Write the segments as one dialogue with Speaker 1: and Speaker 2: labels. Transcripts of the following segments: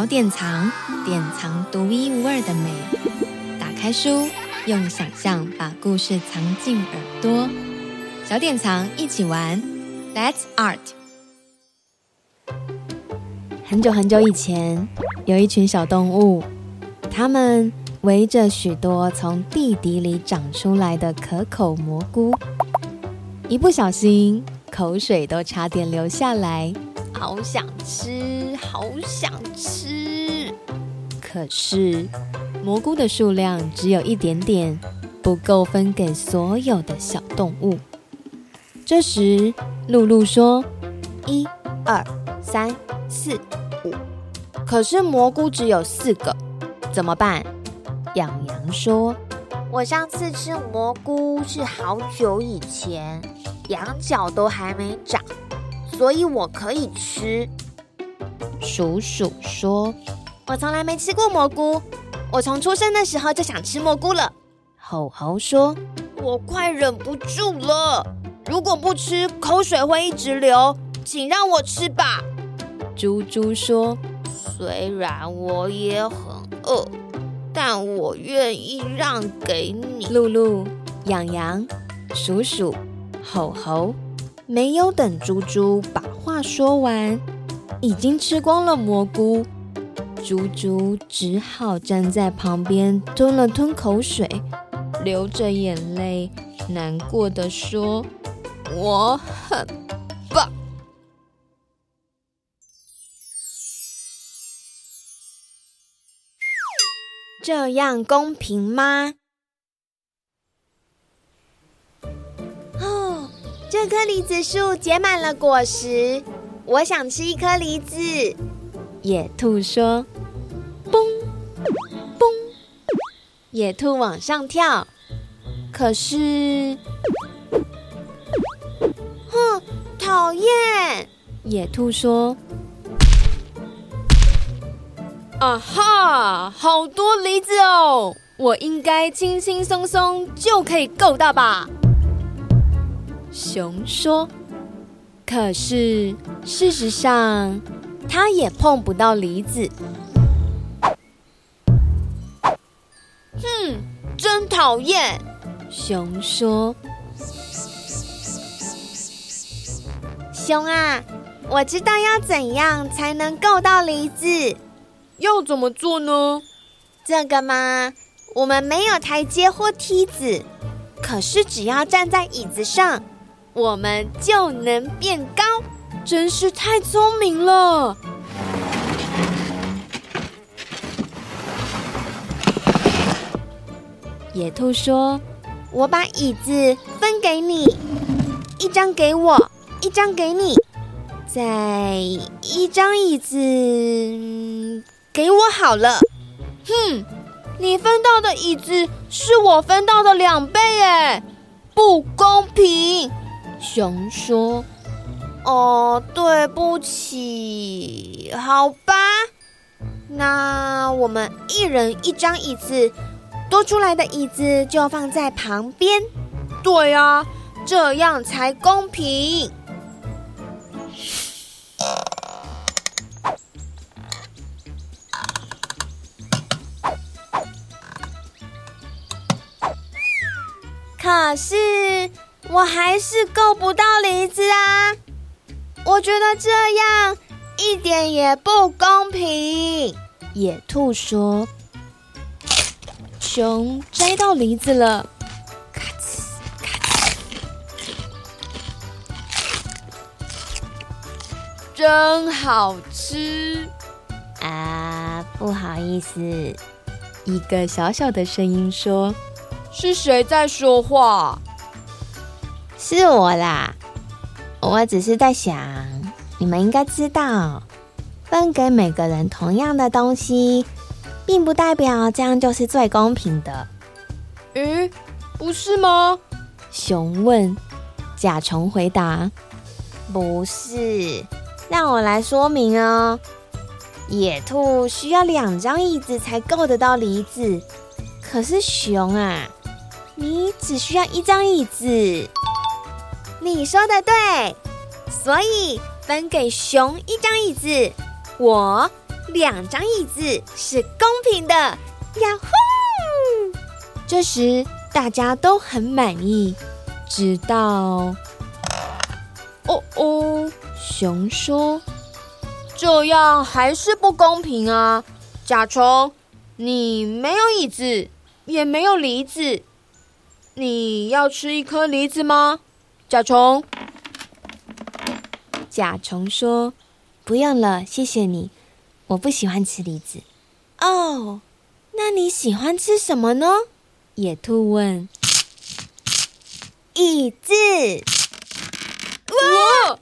Speaker 1: 典藏，典藏独一无二的美。打开书，用想象把故事藏进耳朵。小典藏一起玩 ，Let's Art。很久很久以前，有一群小动物，它们围着许多从地底里长出来的可口蘑菇，一不小心，口水都差点流下来。好想吃，好想吃！可是蘑菇的数量只有一点点，不够分给所有的小动物。这时，露露说：“1、2、3、4、5。”可是蘑菇只有4个，怎么办？养羊说：“
Speaker 2: 我上次吃蘑菇是好久以前，羊角都还没长。”所以我可以吃。
Speaker 1: 鼠鼠说：“
Speaker 2: 我从来没吃过蘑菇，我从出生的时候就想吃蘑菇了。”
Speaker 1: 猴猴说：“
Speaker 2: 我快忍不住了，如果不吃，口水会一直流，请让我吃吧。”
Speaker 1: 猪猪说：“
Speaker 2: 虽然我也很饿，但我愿意让给你。”
Speaker 1: 露露、养羊、鼠鼠、猴猴没有等猪猪把话说完，已经吃光了蘑菇。猪猪只好站在旁边吞了吞口水，流着眼泪，难过地说：“我很棒。”这样公平吗？
Speaker 2: 这棵梨子树结满了果实，我想吃一颗梨子。
Speaker 1: 野兔说：“蹦蹦！”野兔往上跳，可是，
Speaker 2: 讨厌！
Speaker 1: 野兔说：“啊哈，好多梨子哦，我应该轻轻松松就可以够到吧？”熊说：“可是事实上，它也碰不到梨子。”
Speaker 2: 真讨厌！
Speaker 1: 熊说：“
Speaker 2: 熊啊，我知道要怎样才能够到梨子。
Speaker 1: 要怎么做呢？
Speaker 2: 这个嘛，我们没有台阶或梯子，可是只要站在椅子上，我们就能变高，
Speaker 1: 真是太聪明了！”野兔说：“
Speaker 2: 我把椅子分给你，一张给我，一张给你，再一张椅子给我好了。”
Speaker 1: 你分到的椅子是我分到的2倍耶，不公平！熊说：“
Speaker 2: 对不起，好吧，那我们一人一张椅子，多出来的椅子就放在旁边。”
Speaker 1: 对啊，这样才公平。
Speaker 2: 可是我还是够不到梨子啊！我觉得这样一点也不公平。
Speaker 1: 野兔说：“熊摘到梨子了，咔哧咔哧，真好吃
Speaker 2: 啊！不好意思。”
Speaker 1: 一个小小的声音说：“是谁在说话？”“
Speaker 2: 是我啦，我只是在想，你们应该知道，分给每个人同样的东西，并不代表这样就是最公平的。”“
Speaker 1: 不是吗？”
Speaker 2: 熊问。甲虫回答：“不是，让我来说明哦。野兔需要2张椅子才够得到梨子，可是熊啊，你只需要1张椅子。”“你说的对，所以分给熊1张椅子，我 2张椅子是公平的，呀呼！
Speaker 1: 这时大家都很满意，直到……熊说：“
Speaker 2: 这样还是不公平啊！甲虫，你没有椅子，也没有梨子，你要吃一颗梨子吗？甲虫？”
Speaker 1: 甲虫说：“不用了，谢谢你，我不喜欢吃梨子。”
Speaker 2: 哦，那你喜欢吃什么呢？
Speaker 1: 野兔问。
Speaker 2: 椅子。
Speaker 1: 哇！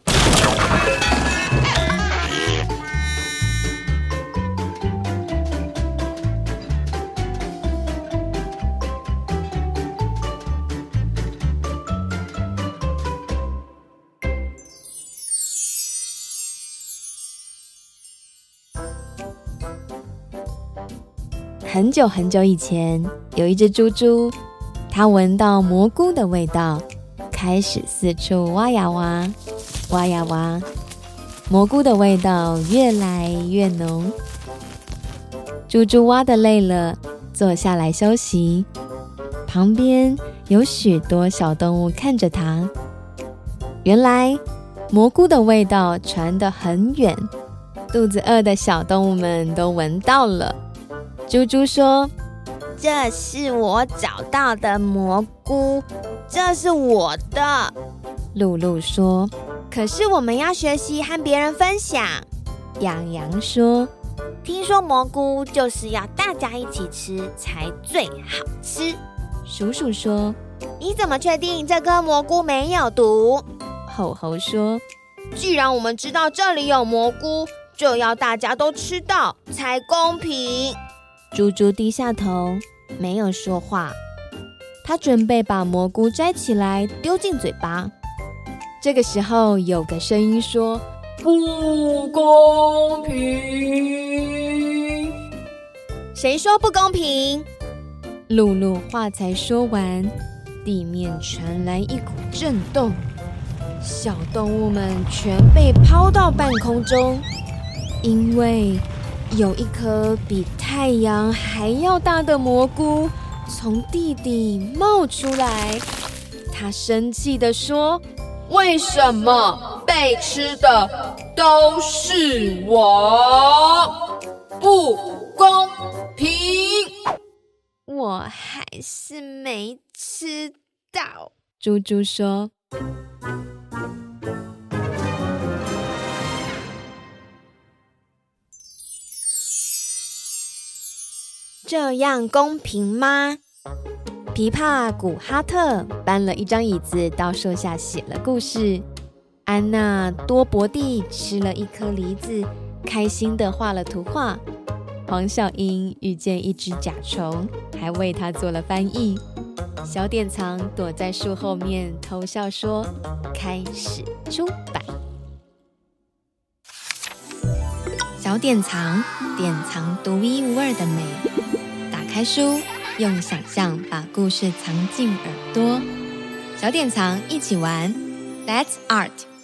Speaker 1: 很久很久以前，有一只猪猪，它闻到蘑菇的味道，开始四处挖呀挖，挖呀挖，蘑菇的味道越来越浓。猪猪挖得累了，坐下来休息。旁边有许多小动物看着它。原来蘑菇的味道传得很远，肚子饿的小动物们都闻到了。猪猪说：“
Speaker 2: 这是我找到的蘑菇，这是我的。”
Speaker 1: 露露说：“
Speaker 2: 可是我们要学习和别人分享。”
Speaker 1: 洋洋说：“
Speaker 2: 听说蘑菇就是要大家一起吃才最好吃。”
Speaker 1: 鼠鼠说：“
Speaker 2: 你怎么确定这颗蘑菇没有毒？”
Speaker 1: 吼吼说：“
Speaker 2: 既然我们知道这里有蘑菇，就要大家都吃到才公平。”
Speaker 1: 猪猪低下头，没有说话。他准备把蘑菇摘起来丢进嘴巴。这个时候，有个声音说：“
Speaker 2: 不公平！”谁说不公平？
Speaker 1: 露露话才说完，地面传来一股震动，小动物们全被抛到半空中，因为有一颗比太阳还要大的蘑菇从地底冒出来。他生气地说：“
Speaker 3: 为什么被吃的都是我？不公平！”
Speaker 2: 我还是没吃到。
Speaker 1: 猪猪说：“
Speaker 2: 这样公平吗？”
Speaker 1: 琵琶古哈特搬了一张椅子到树下写了故事。安娜多伯蒂吃了一颗梨子，开心地画了图画。黄小英遇见一只甲虫，还为它做了翻译。小典藏躲在树后面偷笑说：“开始出版。”小典藏，典藏独一无二的美。打开书，用想象把故事藏进耳朵。小典藏，一起玩 ，Let's Art。